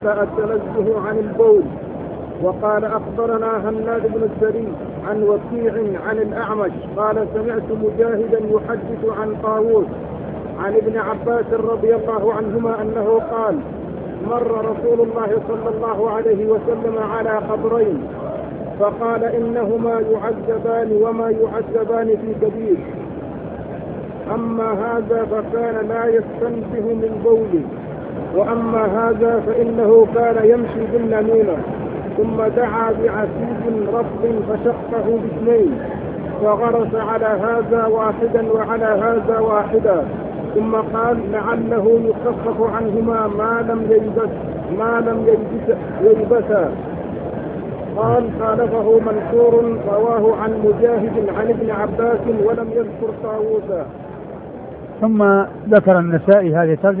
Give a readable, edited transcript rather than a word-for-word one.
التنزه عن البول. وقال أخبرنا هناد بن السري عن وكيع عن الأعمش قال سمعت مجاهدا يحدث عن طاووس عن ابن عباس رضي الله عنهما أنه قال مر رسول الله صلى الله عليه وسلم على قبرين فقال إنهما يعذبان وما يعذبان في كبير، أما هذا فكان لا يستنزه من بوله، وأما هذا فإنه كان يمشي بالنميمة. ثم دعا بعسيب رطب فشقه باثنين فغرس على هذا واحدا وعلى هذا واحدا، ثم قال لعله يخفف عنهما ما لم يلبسا. قال خالفه منصور رواه عن مجاهد عن ابن عباس ولم يذكر طاووسا. ثم ذكر النسائي هذه الترجمة